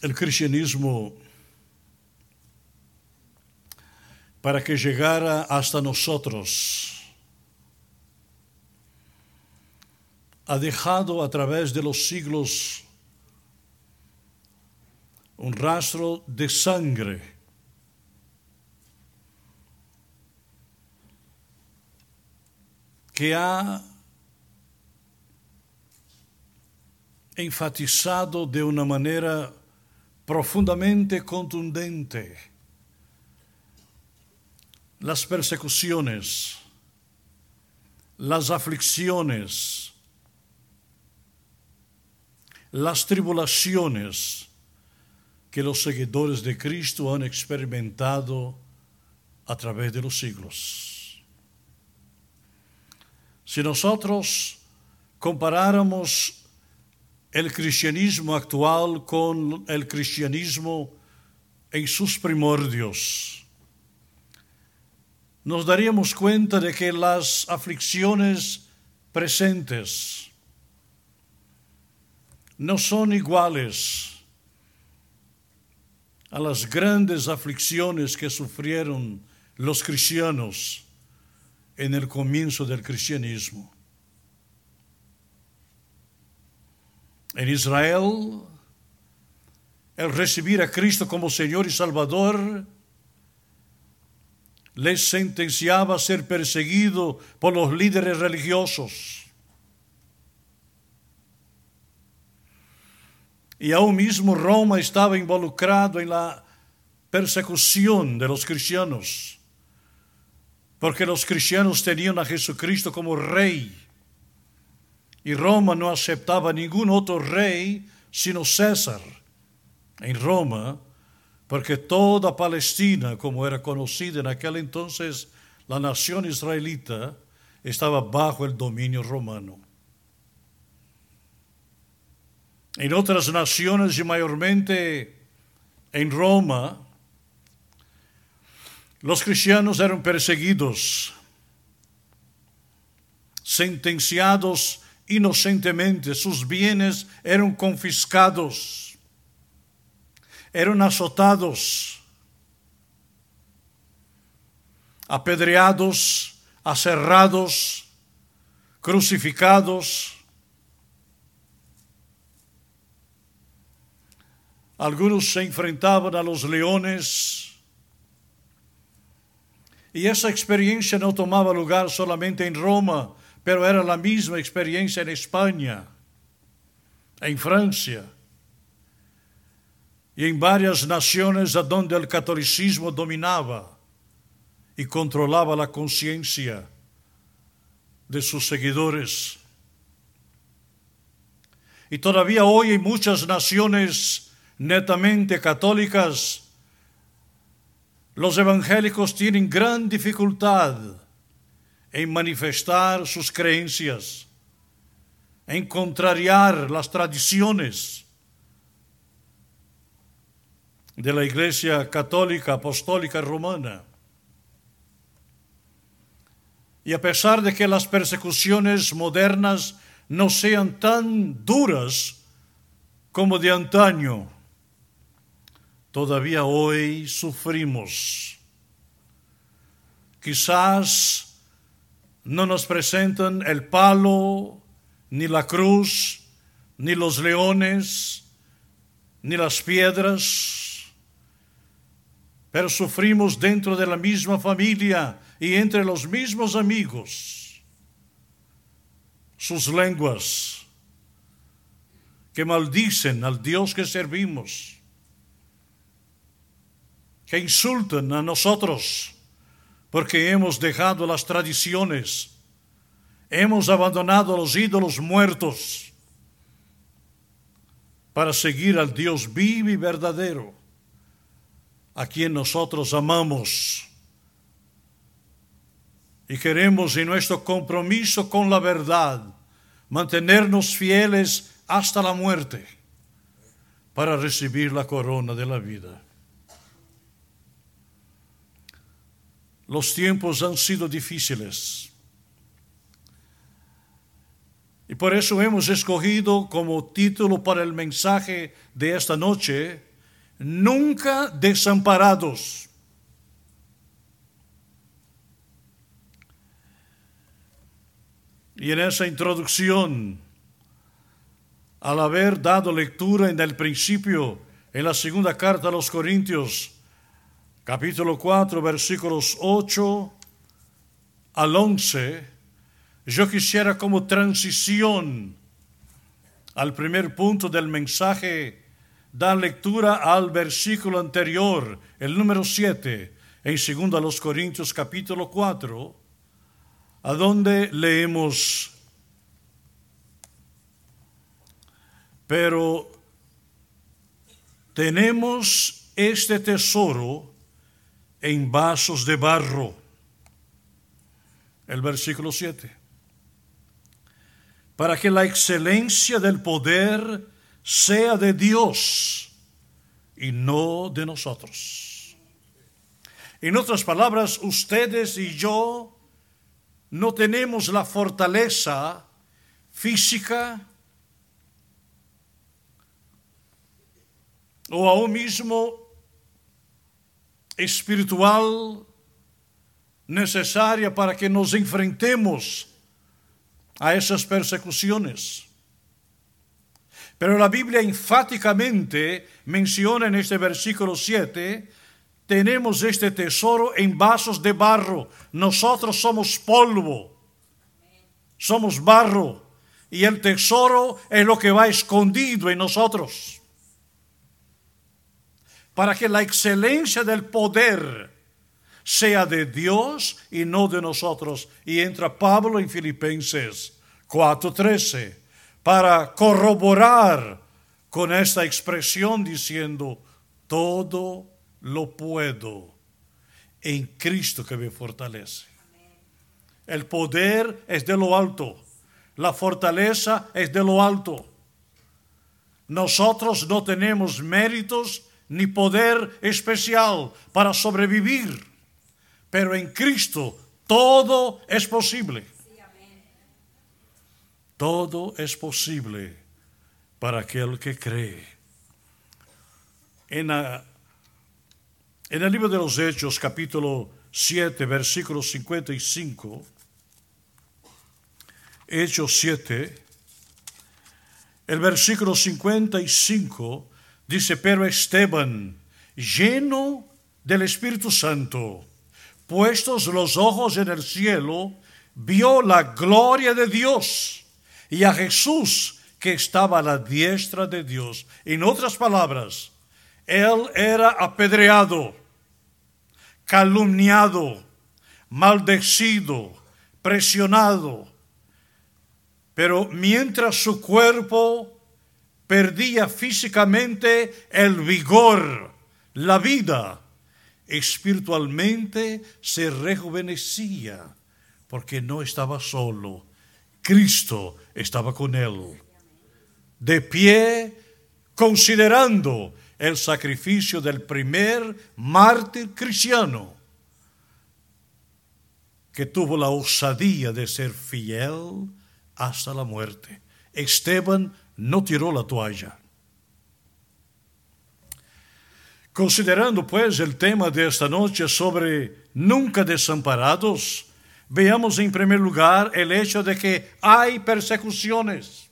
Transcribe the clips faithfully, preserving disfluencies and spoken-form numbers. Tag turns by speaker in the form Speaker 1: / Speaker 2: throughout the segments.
Speaker 1: el cristianismo, para que llegara hasta nosotros, ha dejado a través de los siglos un rastro de sangre que ha enfatizado de una manera profundamente contundente las persecuciones, las aflicciones, las tribulaciones que los seguidores de Cristo han experimentado a través de los siglos. Si nosotros comparáramos el cristianismo actual con el cristianismo en sus primordios, nos daríamos cuenta de que las aflicciones presentes no son iguales a las grandes aflicciones que sufrieron los cristianos en el comienzo del cristianismo. En Israel, el recibir a Cristo como Señor y Salvador les sentenciaba a ser perseguido por los líderes religiosos. Y aún mismo Roma estaba involucrado en la persecución de los cristianos, porque los cristianos tenían a Jesucristo como rey, y Roma no aceptaba ningún otro rey sino César en Roma, porque toda Palestina, como era conocida en aquel entonces, la nación israelita, estaba bajo el dominio romano. En otras naciones y mayormente en Roma, los cristianos eran perseguidos, sentenciados inocentemente, sus bienes eran confiscados, eran azotados, apedreados, aserrados, crucificados. Algunos se enfrentaban a los leones, y esa experiencia no tomaba lugar solamente en Roma, pero era la misma experiencia en España, en Francia y en varias naciones a donde el catolicismo dominaba y controlaba la conciencia de sus seguidores. Y todavía hoy en muchas naciones netamente católicas, los evangélicos tienen gran dificultad en manifestar sus creencias, en contrariar las tradiciones de la Iglesia Católica Apostólica Romana. Y a pesar de que las persecuciones modernas no sean tan duras como de antaño, todavía hoy sufrimos. Quizás no nos presentan el palo, ni la cruz, ni los leones, ni las piedras, pero sufrimos dentro de la misma familia y entre los mismos amigos. Sus lenguas que maldicen al Dios que servimos, que insultan a nosotros porque hemos dejado las tradiciones, hemos abandonado a los ídolos muertos para seguir al Dios vivo y verdadero, a quien nosotros amamos y queremos en nuestro compromiso con la verdad mantenernos fieles hasta la muerte para recibir la corona de la vida. Los tiempos han sido difíciles y por eso hemos escogido como título para el mensaje de esta noche: nunca desamparados. Y en esa introducción, al haber dado lectura en el principio, en la segunda carta a los Corintios, capítulo cuatro, versículos ocho al once, yo quisiera como transición al primer punto del mensaje, dar lectura al versículo anterior, el número siete, en segunda a los Corintios, capítulo cuatro, a donde leemos: pero tenemos este tesoro en vasos de barro. El versículo siete. Para que la excelencia del poder sea de Dios y no de nosotros. En otras palabras, ustedes y yo no tenemos la fortaleza física o aún mismo espiritual necesaria para que nos enfrentemos a esas persecuciones. Pero la Biblia enfáticamente menciona en este versículo siete, tenemos este tesoro en vasos de barro. Nosotros somos polvo, somos barro, y el tesoro es lo que va escondido en nosotros. Para que la excelencia del poder sea de Dios y no de nosotros. Y entra Pablo en Filipenses cuatro trece para corroborar con esta expresión diciendo: todo lo puedo en Cristo que me fortalece. El poder es de lo alto, la fortaleza es de lo alto. Nosotros no tenemos méritos ni poder especial para sobrevivir, pero en Cristo todo es posible. Todo es posible para aquel que cree. En, la, en el libro de los Hechos, capítulo siete, versículo cincuenta y cinco, Hechos siete, el versículo cincuenta y cinco dice: pero Esteban, lleno del Espíritu Santo, puestos los ojos en el cielo, vio la gloria de Dios y a Jesús que estaba a la diestra de Dios. En otras palabras, él era apedreado, calumniado, maldecido, presionado. Pero mientras su cuerpo perdía físicamente el vigor, la vida, espiritualmente se rejuvenecía, porque no estaba solo. Cristo estaba con él, de pie, considerando el sacrificio del primer mártir cristiano, que tuvo la osadía de ser fiel hasta la muerte. Esteban no tiró la toalla. Considerando pues el tema de esta noche sobre nunca desamparados, veamos en primer lugar el hecho de que hay persecuciones.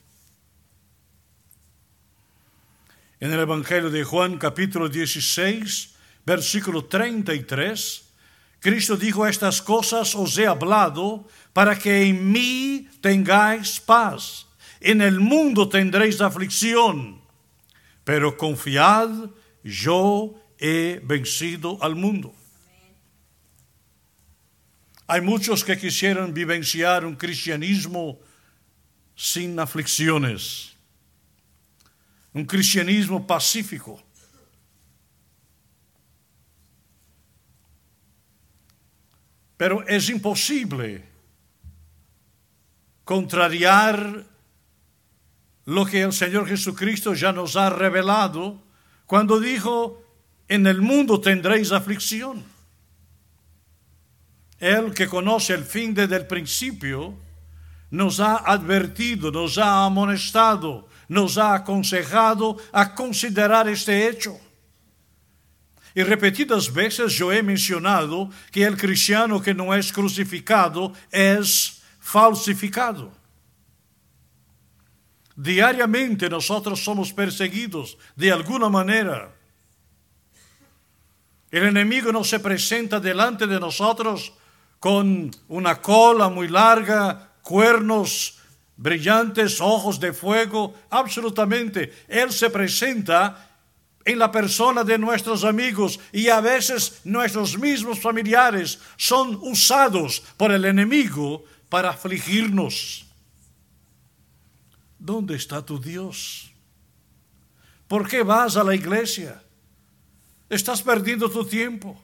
Speaker 1: En el Evangelio de Juan, capítulo dieciséis, versículo treinta y tres, Cristo dijo: estas cosas os he hablado para que en mí tengáis paz. En el mundo tendréis aflicción, pero confiad, yo he vencido al mundo. Hay muchos que quisieran vivenciar un cristianismo sin aflicciones, un cristianismo pacífico. Pero es imposible contrariar lo que el Señor Jesucristo ya nos ha revelado cuando dijo: en el mundo tendréis aflicción. Él, que conoce el fin desde el principio, nos ha advertido, nos ha amonestado, nos ha aconsejado a considerar este hecho. Y repetidas veces yo he mencionado que el cristiano que no es crucificado es falsificado. Diariamente nosotros somos perseguidos de alguna manera. El enemigo no se presenta delante de nosotros con una cola muy larga, cuernos brillantes, ojos de fuego. Absolutamente. Él se presenta en la persona de nuestros amigos, y a veces nuestros mismos familiares son usados por el enemigo para afligirnos. ¿Dónde está tu Dios? ¿Por qué vas a la iglesia? Estás perdiendo tu tiempo.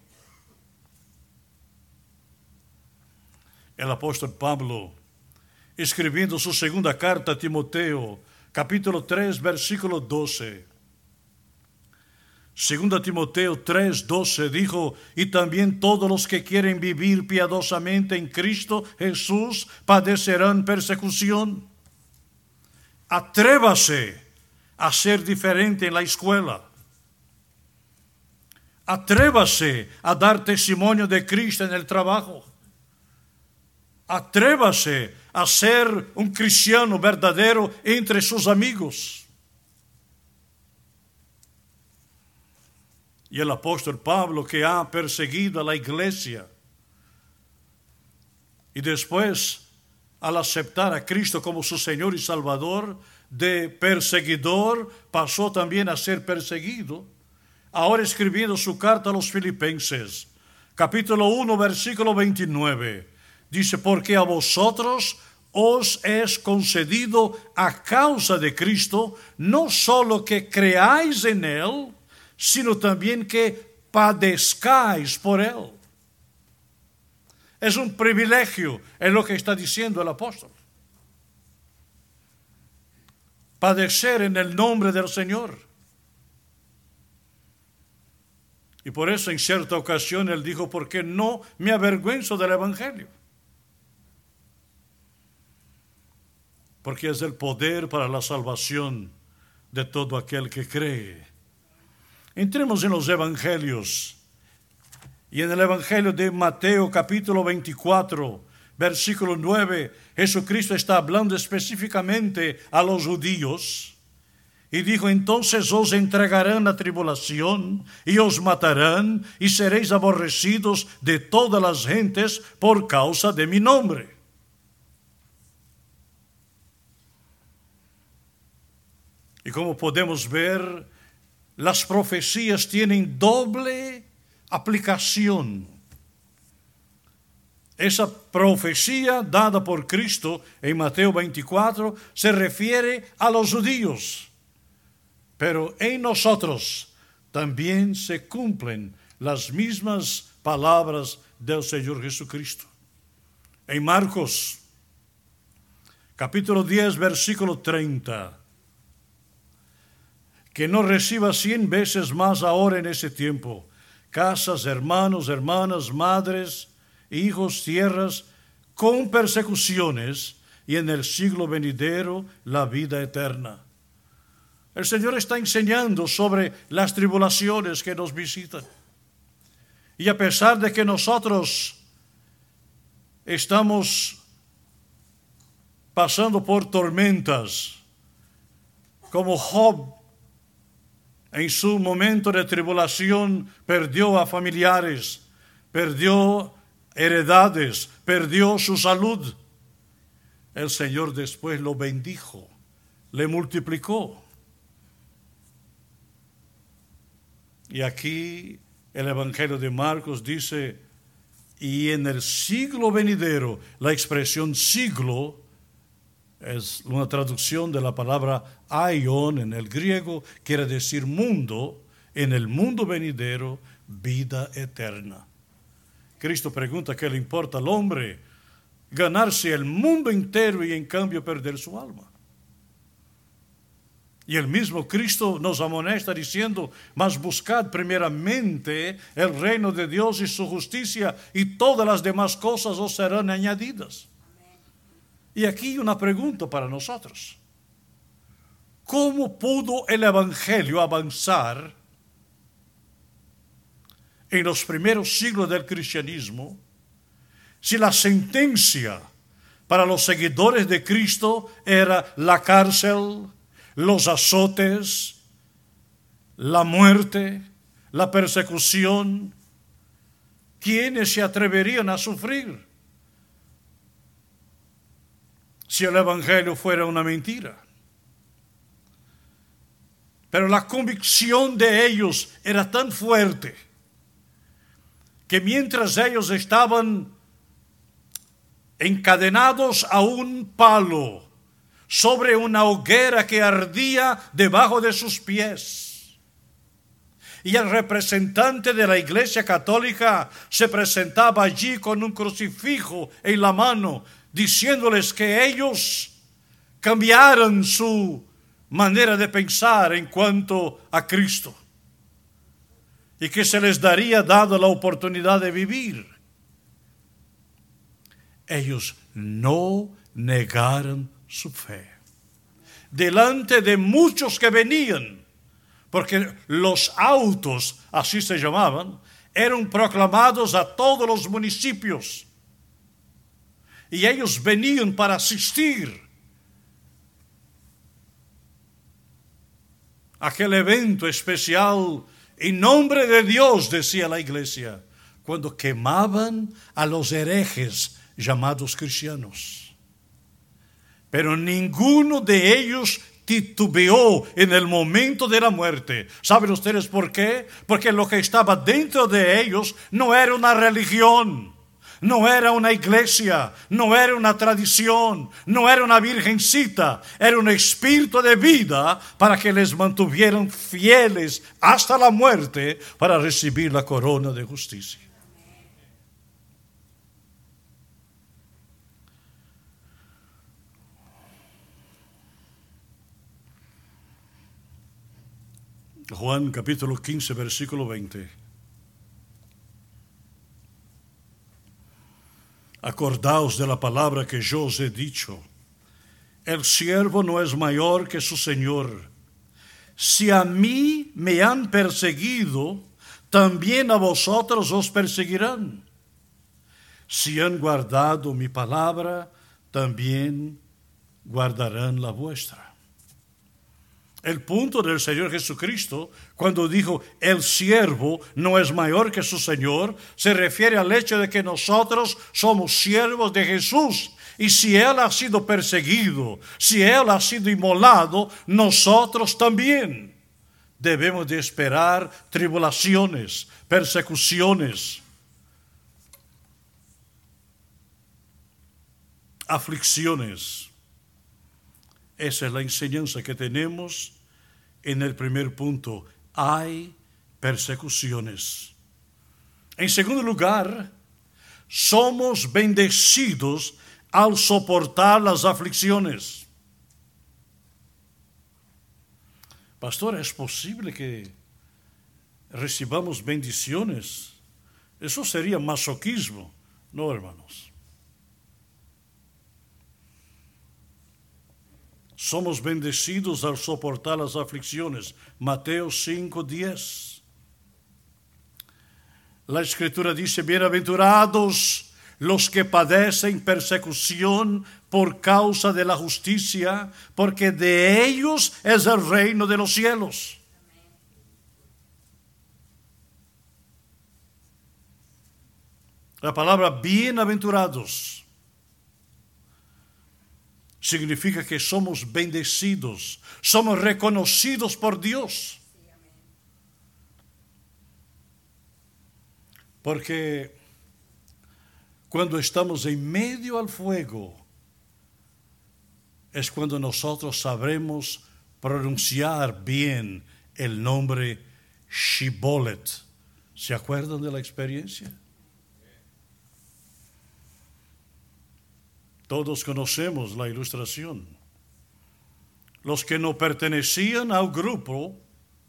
Speaker 1: El apóstol Pablo, escribiendo su segunda carta a Timoteo, capítulo tres, versículo doce. Segunda Timoteo tres, doce dijo: y también todos los que quieren vivir piadosamente en Cristo Jesús padecerán persecución. Atrévase a ser diferente en la escuela. Atrévase a dar testimonio de Cristo en el trabajo. Atrévase a ser un cristiano verdadero entre sus amigos. Y el apóstol Pablo, que ha perseguido a la iglesia, y después, al aceptar a Cristo como su Señor y Salvador, de perseguidor pasó también a ser perseguido. Ahora escribiendo su carta a los Filipenses, capítulo uno, versículo veintinueve, dice: porque a vosotros os es concedido a causa de Cristo, no solo que creáis en Él, sino también que padezcáis por Él. Es un privilegio, es lo que está diciendo el apóstol. Padecer en el nombre del Señor. Y por eso en cierta ocasión él dijo: porque no me avergüenzo del Evangelio. Porque es el poder para la salvación de todo aquel que cree. Entremos en los evangelios. Y en el evangelio de Mateo capítulo veinticuatro, versículo nueve, Jesucristo está hablando específicamente a los judíos. Y dijo: entonces os entregarán la tribulación y os matarán y seréis aborrecidos de todas las gentes por causa de mi nombre. Y como podemos ver, las profecías tienen doble aplicación. Esa profecía dada por Cristo en Mateo veinticuatro se refiere a los judíos, pero en nosotros también se cumplen las mismas palabras del Señor Jesucristo. En Marcos, capítulo diez, versículo treinta, que no reciba cien veces más ahora en ese tiempo casas, hermanos, hermanas, madres, hijos, tierras, con persecuciones, y en el siglo venidero la vida eterna. El Señor está enseñando sobre las tribulaciones que nos visitan. Y a pesar de que nosotros estamos pasando por tormentas, como Job, en su momento de tribulación perdió a familiares, perdió heredades, perdió su salud. El Señor después lo bendijo, le multiplicó. Y aquí el Evangelio de Marcos dice: y en el siglo venidero, la expresión siglo es una traducción de la palabra aion en el griego, quiere decir mundo. En el mundo venidero, vida eterna. Cristo pregunta: ¿qué le importa al hombre ganarse el mundo entero y en cambio perder su alma? Y el mismo Cristo nos amonesta diciendo: mas buscad primeramente el reino de Dios y su justicia, y todas las demás cosas os serán añadidas. Y aquí una pregunta para nosotros: ¿cómo pudo el Evangelio avanzar en los primeros siglos del cristianismo, si la sentencia para los seguidores de Cristo era la cárcel, los azotes, la muerte, la persecución, ¿quiénes se atreverían a sufrir si el evangelio fuera una mentira? Pero la convicción de ellos era tan fuerte que mientras ellos estaban encadenados a un palo sobre una hoguera que ardía debajo de sus pies, y el representante de la Iglesia Católica se presentaba allí con un crucifijo en la mano, diciéndoles que ellos cambiaran su manera de pensar en cuanto a Cristo y que se les daría dada la oportunidad de vivir. Ellos no negaron su fe delante de muchos que venían, porque los autos, así se llamaban, eran proclamados a todos los municipios y ellos venían para asistir a aquel evento especial en nombre de Dios, decía la iglesia, cuando quemaban a los herejes llamados cristianos. Pero ninguno de ellos titubeó en el momento de la muerte. ¿Saben ustedes por qué? Porque lo que estaba dentro de ellos no era una religión, no era una iglesia, no era una tradición, no era una virgencita, era un espíritu de vida para que les mantuvieran fieles hasta la muerte para recibir la corona de justicia. Juan capítulo quince, versículo veinte. Acordaos de la palabra que yo os he dicho. El siervo no es mayor que su señor. Si a mí me han perseguido, también a vosotros os perseguirán. Si han guardado mi palabra, también guardarán la vuestra. El punto del Señor Jesucristo, cuando dijo el siervo no es mayor que su Señor, se refiere al hecho de que nosotros somos siervos de Jesús. Y si Él ha sido perseguido, si Él ha sido inmolado, nosotros también debemos de esperar tribulaciones, persecuciones, aflicciones. Esa es la enseñanza que tenemos en el primer punto. Hay persecuciones. En segundo lugar, somos bendecidos al soportar las aflicciones. Pastor, ¿es posible que recibamos bendiciones? Eso sería masoquismo. No, hermanos. Somos bendecidos al soportar las aflicciones. Mateo cinco, diez. La Escritura dice, bienaventurados los que padecen persecución por causa de la justicia, porque de ellos es el reino de los cielos. La palabra bienaventurados significa que somos bendecidos, somos reconocidos por Dios. Porque cuando estamos en medio al fuego, es cuando nosotros sabremos pronunciar bien el nombre Shibolet. ¿Se acuerdan de la experiencia? Todos conocemos la ilustración. Los que no pertenecían al grupo,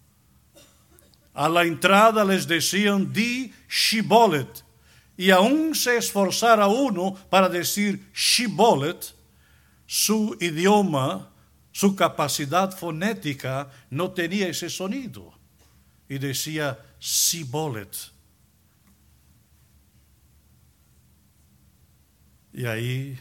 Speaker 1: a la entrada les decían di Shibolet, y aún se esforzara uno para decir Shibolet, su idioma, su capacidad fonética no tenía ese sonido, y decía Sibolet. y ahí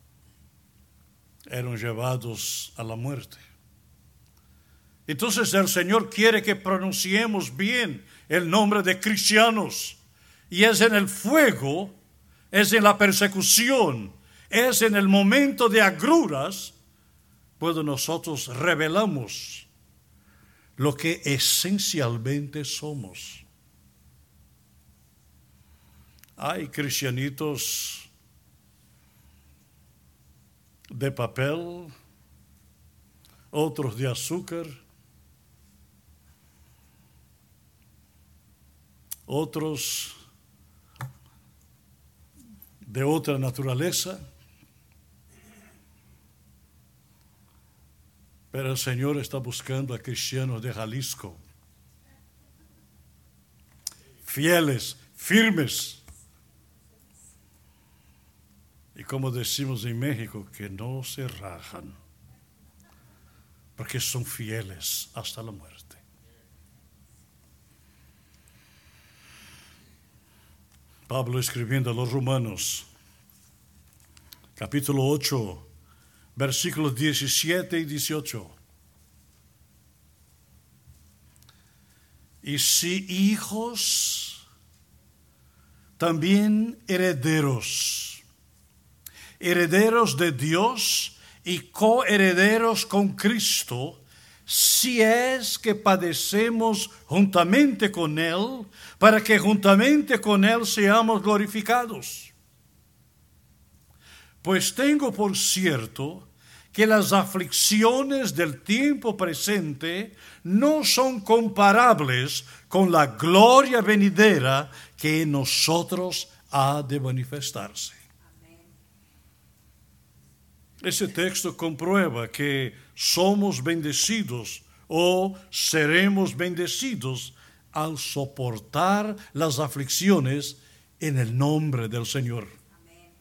Speaker 1: eran llevados a la muerte. Entonces el Señor quiere que pronunciemos bien el nombre de cristianos. Y es en el fuego, es en la persecución, es en el momento de agruras, cuando nosotros revelamos lo que esencialmente somos. Hay cristianitos de papel, otros de azúcar, otros de otra naturaleza, pero el Señor está buscando a cristianos de Jalisco, fieles, firmes, y como decimos en México, que no se rajan, porque son fieles hasta la muerte. Pablo escribiendo a los Romanos, capítulo ocho, versículos diecisiete y dieciocho. Y si hijos, también herederos, herederos de Dios y coherederos con Cristo, si es que padecemos juntamente con Él, para que juntamente con Él seamos glorificados. Pues tengo por cierto que las aflicciones del tiempo presente no son comparables con la gloria venidera que en nosotros ha de manifestarse. Ese texto comprueba que somos bendecidos o seremos bendecidos al soportar las aflicciones en el nombre del Señor. Amén.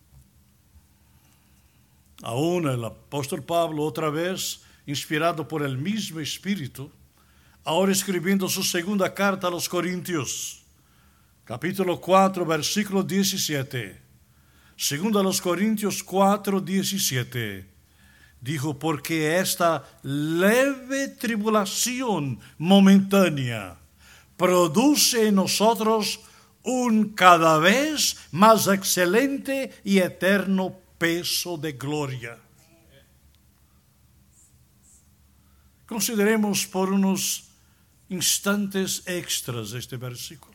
Speaker 1: Aún el apóstol Pablo, otra vez, inspirado por el mismo Espíritu, ahora escribiendo su segunda carta a los Corintios, capítulo cuatro, versículo diecisiete. Segundo a los Corintios cuatro, diecisiete, dijo, porque esta leve tribulación momentánea produce en nosotros un cada vez más excelente y eterno peso de gloria. Consideremos por unos instantes extras este versículo.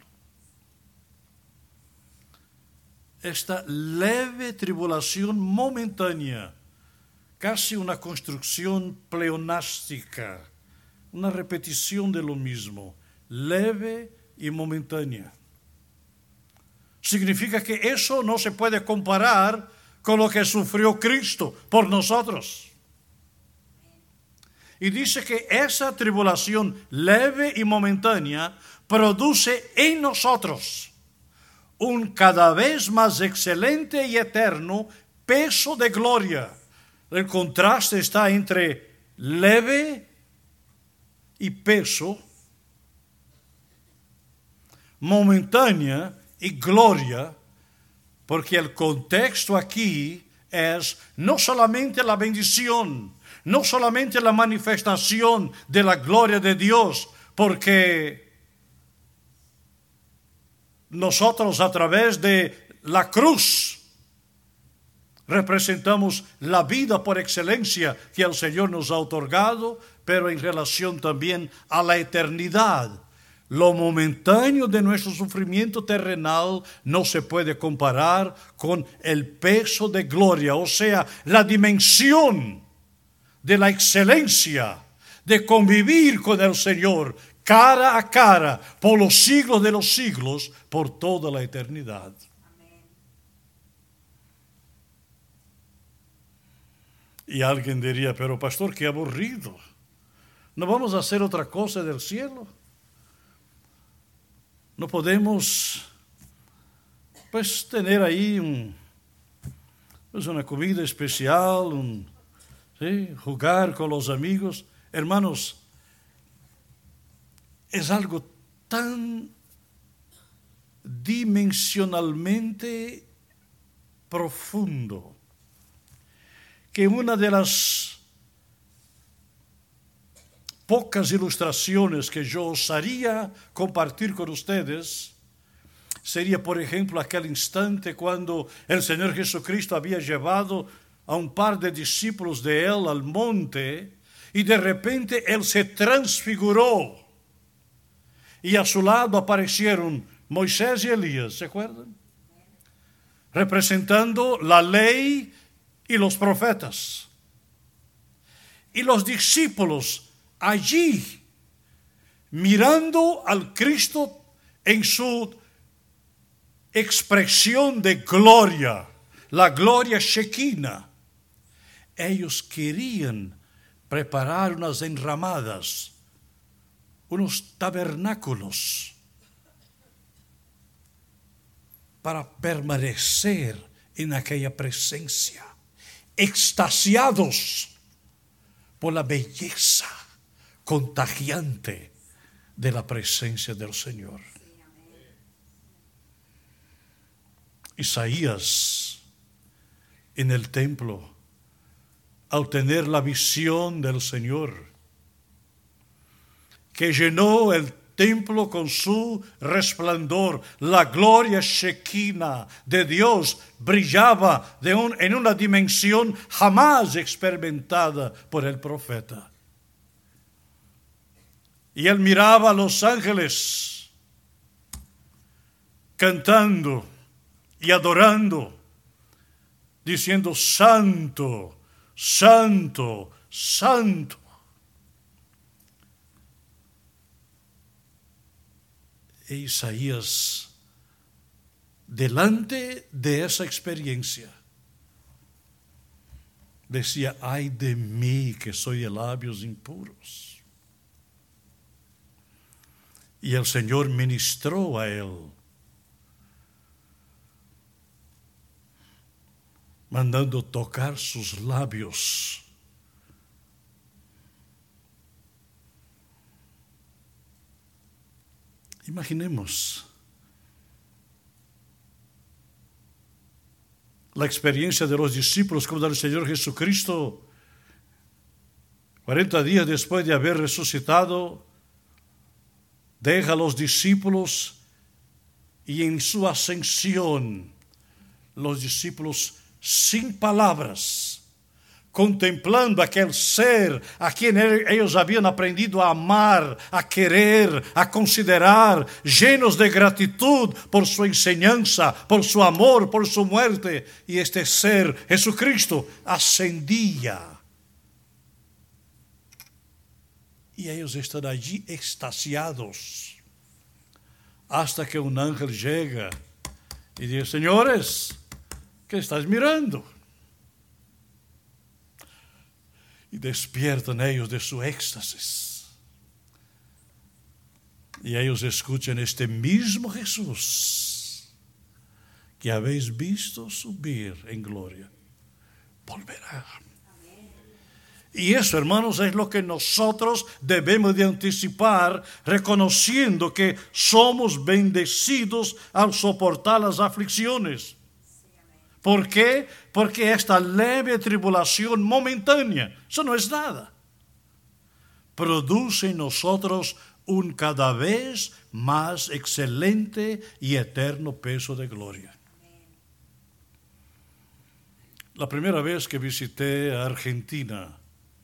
Speaker 1: Esta leve tribulación momentánea, casi una construcción pleonástica, una repetición de lo mismo, leve y momentánea. Significa que eso no se puede comparar con lo que sufrió Cristo por nosotros. Y dice que esa tribulación leve y momentánea produce en nosotros un cada vez más excelente y eterno peso de gloria. El contraste está entre leve y peso, momentánea y gloria, porque el contexto aquí es no solamente la bendición, no solamente la manifestación de la gloria de Dios, porque nosotros a través de la cruz representamos la vida por excelencia que el Señor nos ha otorgado, pero en relación también a la eternidad. Lo momentáneo de nuestro sufrimiento terrenal no se puede comparar con el peso de gloria, o sea, la dimensión de la excelencia de convivir con el Señor cara a cara, por los siglos de los siglos, por toda la eternidad. Amén. Y alguien diría, pero pastor, qué aburrido. ¿No vamos a hacer otra cosa del cielo? ¿No podemos, pues, tener ahí un, pues, una comida especial, un, ¿sí? jugar con los amigos? Hermanos, es algo tan dimensionalmente profundo que una de las pocas ilustraciones que yo osaría compartir con ustedes sería, por ejemplo, aquel instante cuando el Señor Jesucristo había llevado a un par de discípulos de él al monte y de repente él se transfiguró y a su lado aparecieron Moisés y Elías, ¿se acuerdan? Representando la ley y los profetas. Y los discípulos allí, mirando al Cristo en su expresión de gloria, la gloria Shekinah, ellos querían preparar unas enramadas, unos tabernáculos para permanecer en aquella presencia, extasiados por la belleza contagiante de la presencia del Señor. Isaías en el templo, al tener la visión del Señor, que llenó el templo con su resplandor, la gloria Shekinah de Dios brillaba de un, en una dimensión jamás experimentada por el profeta. Y él miraba a los ángeles cantando y adorando, diciendo: Santo, Santo, Santo. E Isaías, delante de esa experiencia, decía: ay de mí que soy de labios impuros. Y el Señor ministró a él, mandando tocar sus labios. Imaginemos la experiencia de los discípulos cuando el Señor Jesucristo, cuarenta días después de haber resucitado, deja a los discípulos y en su ascensión, los discípulos sin palabras, contemplando aquel ser a quien ellos habían aprendido a amar, a querer, a considerar, llenos de gratitud por su enseñanza, por su amor, por su muerte. Y este ser, Jesucristo, ascendía. Y ellos están allí extasiados, hasta que un ángel llega y dice: señores, ¿qué estás mirando? Y despiertan ellos de su éxtasis. Y ellos escuchan: este mismo Jesús que habéis visto subir en gloria, volverá. Y eso, hermanos, es lo que nosotros debemos de anticipar, reconociendo que somos bendecidos al soportar las aflicciones. ¿Por qué? Porque esta leve tribulación momentánea, eso no es nada, produce en nosotros un cada vez más excelente y eterno peso de gloria. La primera vez que visité a Argentina,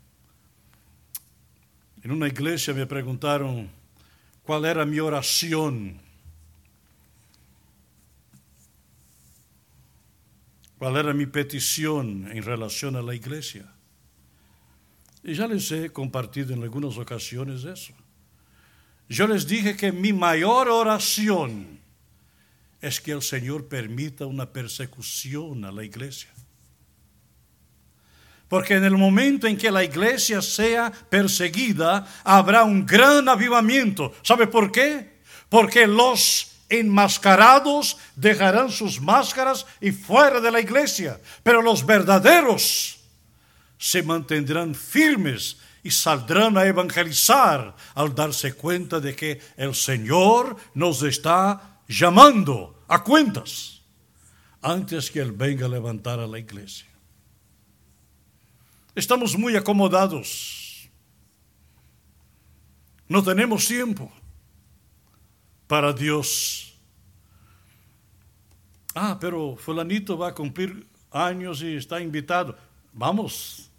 Speaker 1: en una iglesia me preguntaron cuál era mi oración, cuál era mi petición en relación a la iglesia. Y ya les he compartido en algunas ocasiones eso. Yo les dije que mi mayor oración es que el Señor permita una persecución a la iglesia. Porque en el momento en que la iglesia sea perseguida, habrá un gran avivamiento. ¿Sabe por qué? Porque los enmascarados dejarán sus máscaras y fuera de la iglesia. Pero los verdaderos se mantendrán firmes y saldrán a evangelizar al darse cuenta de que el Señor nos está llamando a cuentas. antes que Él venga a levantar a la iglesia. Estamos muy acomodados. No tenemos tiempo para Dios. Ah, pero fulanito va a cumplir años y está invitado. Vamos.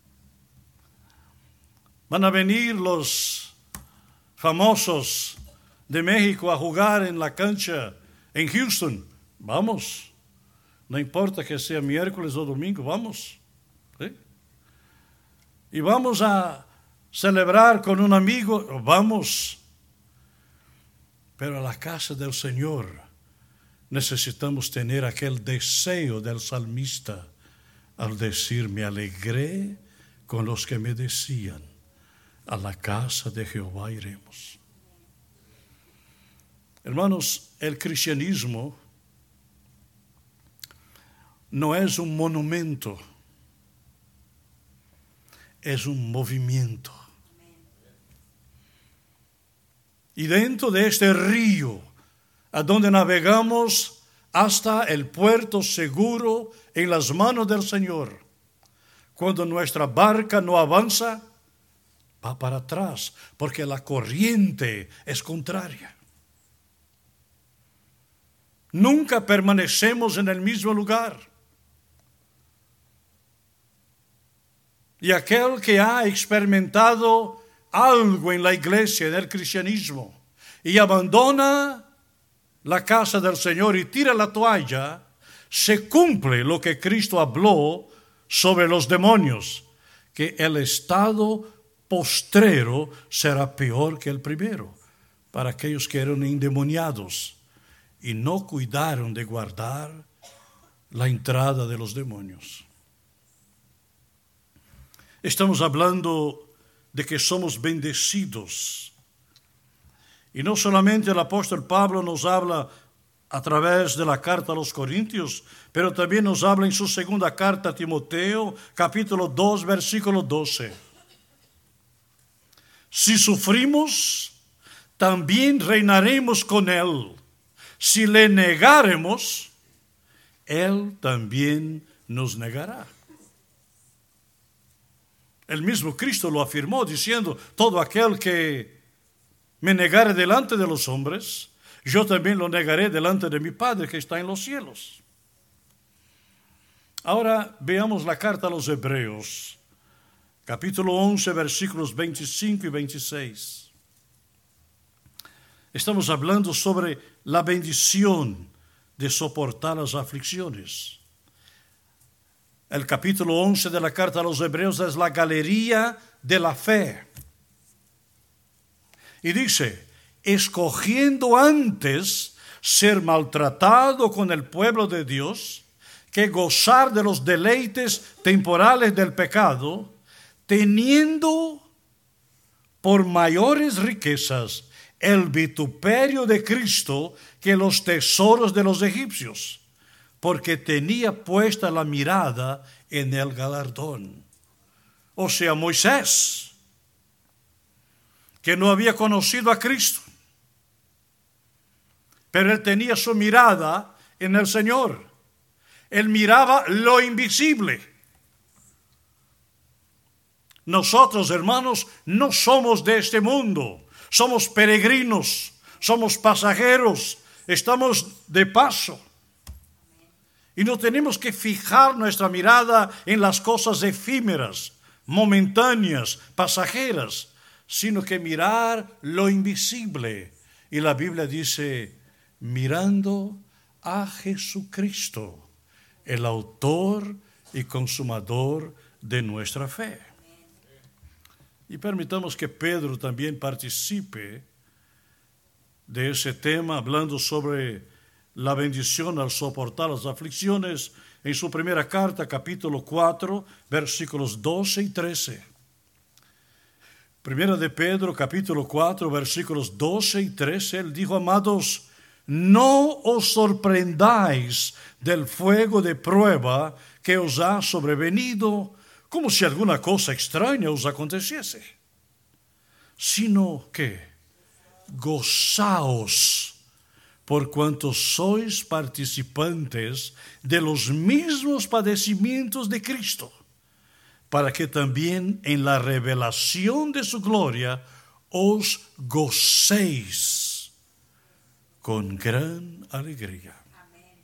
Speaker 1: Van a venir los famosos de México a jugar en la cancha en Houston. Vamos. No importa que sea miércoles o domingo, vamos. ¿Sí? Y vamos a celebrar con un amigo, vamos. Pero a la casa del Señor necesitamos tener aquel deseo del salmista al decir, me alegré con los que me decían, a la casa de Jehová iremos. Hermanos, el cristianismo no es un monumento, es un movimiento. Y dentro de este río, a donde navegamos hasta el puerto seguro en las manos del Señor, cuando nuestra barca no avanza, va para atrás, porque la corriente es contraria. Nunca permanecemos en el mismo lugar. Y aquel que ha experimentado algo en la iglesia, en el cristianismo, y abandona la casa del Señor y tira la toalla, se cumple lo que Cristo habló sobre los demonios, que el estado postrero será peor que el primero, para aquellos que eran endemoniados y no cuidaron de guardar la entrada de los demonios. Estamos hablando de que somos bendecidos. Y no solamente el apóstol Pablo nos habla a través de la carta a los Corintios, pero también nos habla en su segunda carta a Timoteo, capítulo dos, versículo doce. Si sufrimos, también reinaremos con Él. Si le negaremos, Él también nos negará. El mismo Cristo lo afirmó diciendo, todo aquel que me negare delante de los hombres, yo también lo negaré delante de mi Padre que está en los cielos. Ahora veamos la carta a los Hebreos, capítulo once, versículos veinticinco y veintiséis. Estamos hablando sobre la bendición de soportar las aflicciones. El capítulo once de la carta a los Hebreos es la galería de la fe. Y dice, escogiendo antes ser maltratado con el pueblo de Dios, que gozar de los deleites temporales del pecado, teniendo por mayores riquezas el vituperio de Cristo que los tesoros de los egipcios, porque tenía puesta la mirada en el galardón. O sea, Moisés, que no había conocido a Cristo, pero él tenía su mirada en el Señor. Él miraba lo invisible. Nosotros, hermanos, no somos de este mundo. Somos peregrinos, somos pasajeros, estamos de paso. Y no tenemos que fijar nuestra mirada en las cosas efímeras, momentáneas, pasajeras, sino que mirar lo invisible. Y la Biblia dice, mirando a Jesucristo, el autor y consumador de nuestra fe. Y permitamos que Pedro también participe de ese tema, hablando sobre la bendición al soportar las aflicciones, en su primera carta, capítulo cuatro, versículos doce y trece. Primera de Pedro, capítulo cuatro, versículos doce y trece, él dijo, amados, no os sorprendáis del fuego de prueba que os ha sobrevenido, como si alguna cosa extraña os aconteciese, sino que gozaos por cuanto sois participantes de los mismos padecimientos de Cristo, para que también en la revelación de su gloria os gocéis con gran alegría. Amén.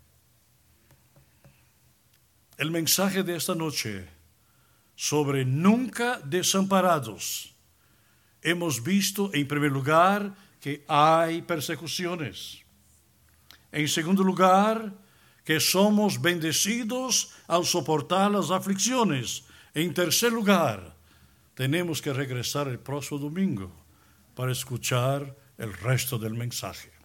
Speaker 1: El mensaje de esta noche sobre nunca desamparados. Hemos visto en primer lugar que hay persecuciones. En segundo lugar, que somos bendecidos al soportar las aflicciones. En tercer lugar, tenemos que regresar el próximo domingo para escuchar el resto del mensaje.